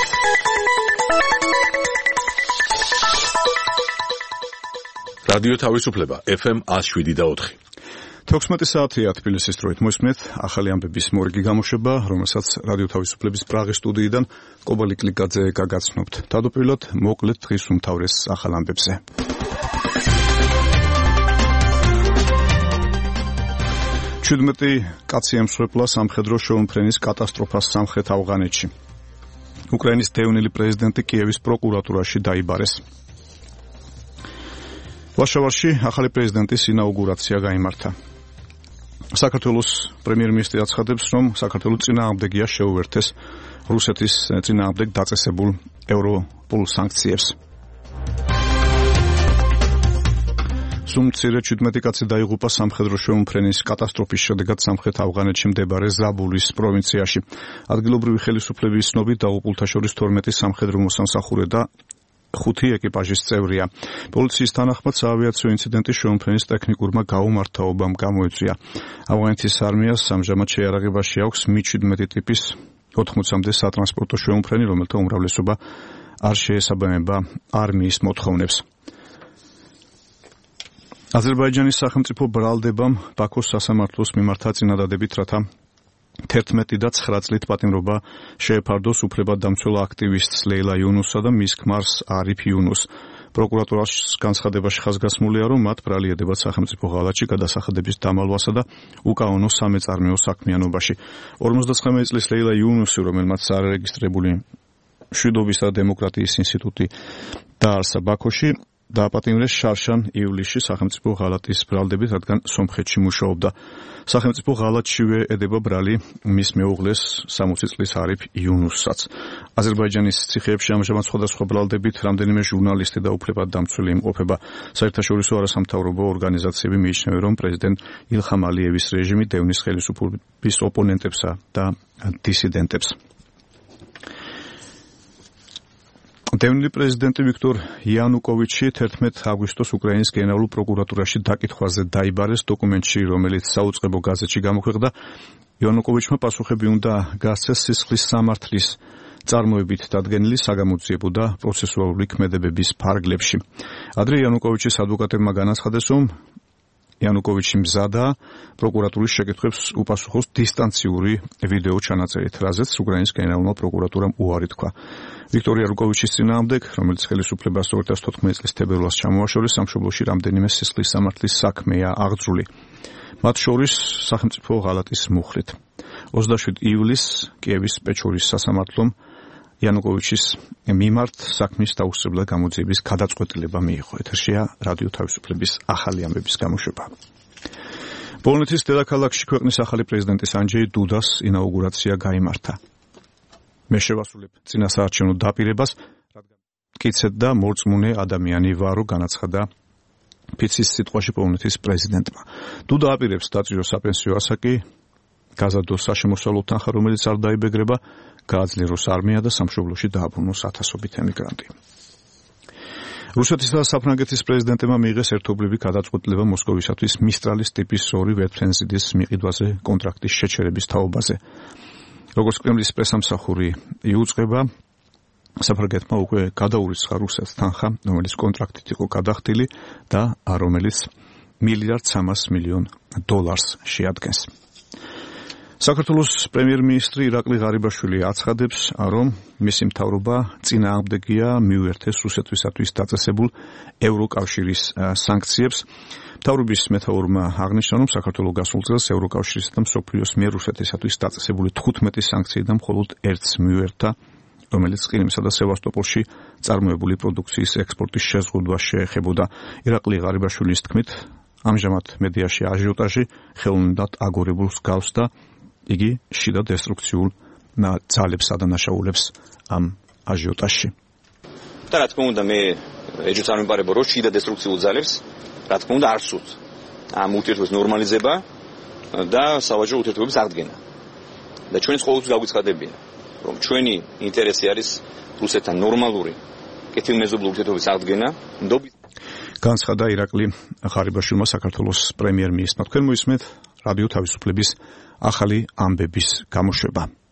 რადიო თავისუფლება FM 107.4. 16 საათია თბილისის დროით მოსმენთ ახალი ამბების მორიგი გამოშვება, რომელსაც რადიო თავისუფლების პრაღის სტუდიიდან კობალი კლიკაძე გაგაცნობთ. თავდაპირველად მოკლედ დღის უმთავრეს ახალ ამბებზე. ჩუდმეტი კაცი ემსხვერპლა სამხედრო შეუმფრენის კატასტროფას სამხრეთ ავღანეთში. უკრაინის დევნილი პრეზიდენტი კიევის პროკურატურაში დაიბარეს. ვარშავაში ახალი პრეზიდენტის ინაუგურაცია გაიმართა. საქართველოს პრემიერ-მინისტრი აცხადებს, რომ საქართველოს წინააღმდეგია შეუერთეს რუსეთის წინააღმდეგ დაწესებულ ევროპულ სანქციებს. სუმცირე 17 კაცი დაიღუპა სამხედრო შეუმფრენის კატასტროფის შედეგად სამხრეთ ავღანეთში მდებარე ზაბულის პროვინციაში. ადგილობრივი ხელისუფლების ცნობით დაღუპულთა შორის 12 სამხედრო მოსამსახურე და 5 ეკიპაჟის წევრია. პოლიციის თანახმად საავიაციო ინციდენტი შეუმფრენის ტექნიკურმა გაუმართავობამ გამოიწვია. ავღანეთის არმიას ამჟამად შეიარაღებაში აქვს Mi-17 ტიპის 80-მდე სატრანსპორტო შეუმფრენი, რომელთა უმრავლესობა არ შეესაბამება არმიის მოთხოვნებს. აზერბაიჯანის სახელმწიფო ბრალდებამ ბაქოს სასამართლოს მიმართა წინადადებით, რათა 11 და 9 წლით პატიმრობა შეეფარდოს უფლებადდამცველ აქტივისტს ლეილა იუნუსსა და მის ქმარს არიფ იუნუსს. პროკურატურის განცხადებაში ხაზგასმულია, რომ მათ ბრალი ედებათ სახელმწიფო ღალატში გადასახადების დამალვასა და უკანონო სამეწარმეო საქმიანობაში. 59 წლის ლეილა იუნუსი, რომელმაც არარეგისტრირებული მშვიდობისა და დემოკრატიის ინსტიტუტი დაარსა ბაქოში, დააპატიმრეს შარშან ივლისში სახელმწიფო ღალატის ბრალდებით, რადგან სომხეთში მუშაობდა. სახელმწიფო ღალატშივე ედება ბრალი მის მეუღლეს 60 წლის არიფ იუნუსსაც. აზერბაიჯანის ციხეებში ამჟამად სხვადასხვა ბრალდებით რამდენიმე ჟურნალისტი და უფლებადდამცველი იმყოფება. საერთაშორისო არასამთავრობო ორგანიზაციები მიიჩნევენ, რომ პრეზიდენტ ილხამ ალიევის რეჟიმი დევნის ხელისუფლების ოპონენტებსა და დისიდენტებს. დევნილი პრეზიდენტი ვიქტორ იანუკოვიჩი 11 აგვისტოს უკრაინის გენერალურ პროკურატურაში დაკითხვაზე დაიბარეს. დოკუმენტში, რომელიც საუწყებო გაზეთში გამოქვეყნდა, იანუკოვიჩმა პასუხები უნდა გასცეს სისხლის სამართლის წარმოებით დადგენილი საგამოძიებო და პროცესუალური ქმედებების ფარგლებში. ადრე იანუკოვიჩის ადვოკატებმა განაცხადეს, რომ იანუკოვიჩი მზადაა პროკურატურის შეკითხვებს უპასუხოს დისტანციური ვიდეო ჩანაწერით, რაზეც უკრაინის გენერალურმა პროკურატურამ უარი თქვა. ვიქტორ იანუკოვიჩის წინააღმდეგ, რომელიც ხელისუფლებას 2014 წლის თებერვალს ჩამოაშორეს, სამშობლოში რამდენიმე სისხლის სამართლის საქმეა აღძრული. მათ შორის სახელმწიფო ღალატის მუხლით. 27 ივლისს კიევის პეჩორის სასამართლომ იანუკოვიჩის მიმართ საქმის დაუსწრებლად გამოძიების გადაწყვეტილება მიიღო. ეთერშია რადიო თავისუფლების ახალი ამბების გამოშვება. პოლონეთის დედაქალაქში ქვეყნის ახალი პრეზიდენტის ანჯეი დუდას ინაუგურაცია გაიმართა. მე შევასრულებ წინასაარჩევნო დაპირებას, რადგან მტკიცედ და მორწმუნე ადამიანი ვარო, განაცხადა ფიცის სიტყვაში პოლონეთის პრეზიდენტმა. დუდა აპირებს დაჭიროს საპენსიო ასაკი, გაზადოს საშემოსავლო თანხა, რომელიც არ დაიბეგრება, გააძლიეროს არმია და სამშობლოში დააბრუნოს ათასობით ემიგრანტი. რუსეთის და საფრანგეთის პრეზიდენტებმა მიიღეს ერთობლივი გადაწყვეტილება მოსკოვისათვის მისტრალის ტიპის 2 ვერტმფრენზიდის მიყიდვაზე კონტრაქტის შეჩერების თაობაზე. როგორც კრემლის პრესამსახური იუწყება, საფრანგეთმა უკვე გადაურიცხა რუსეთს თანხა, რომელიც კონტრაქტით იყო გადახდილი და რომელიც $1.3 მილიარდ შეადგენს. საქართველოს პრემიერ-მინისტრი ირაკლი ღარიბაშვილი აცხადებს, რომ მისი მთავრობა წინააღმდეგია მიუერთეს რუსეთისათვის დაწესებულ ევროკავშირის სანქციებს. მთავრობის მეთაურმა აღნიშნა, რომ საქართველოს გასულ წელს ევროკავშირის და მსოფლიოს მიერ რუსეთისათვის დაწესებული 15 სანქციიდან მხოლოდ ერთს მიუერთა, რომელიც ყირიმსა და სევასტოპოლში წარმოებული პროდუქციის ექსპორტის შეზღუდვას შეეხებოდა. ირაკლი ღარიბაშვილის თქმით, ამჟამად მედიაში აჟიოტაჟი ხელოვნურად აგორებულს გავს და იგი შიდა დესტრუქციულ ძალებს ადანაშაულებს ამ აჟიოტაჟში. და რა თქმა უნდა, მე ეჭვს არ მიმარება, რომ შიდა დესტრუქციულ ძალებს, რა თქმა უნდა, არ სურთ ამ ურთიერთობის ნორმალიზება და სავაჭრო ურთიერთობების აღდგენა. და ჩვენც ყოველთვის გავიცხადებიან, რომ ჩვენი ინტერესი არის რუსეთთან ნორმალური კეთილმეზობლური ურთიერთობის აღდგენა. განცხადა ირაკლი ღარიბაშვილმა საქართველოს პრემიერ-მინისტრმა. თქვენ მოისმენთ რადიო თავისუფლების ახალი ამბების გამოშვება.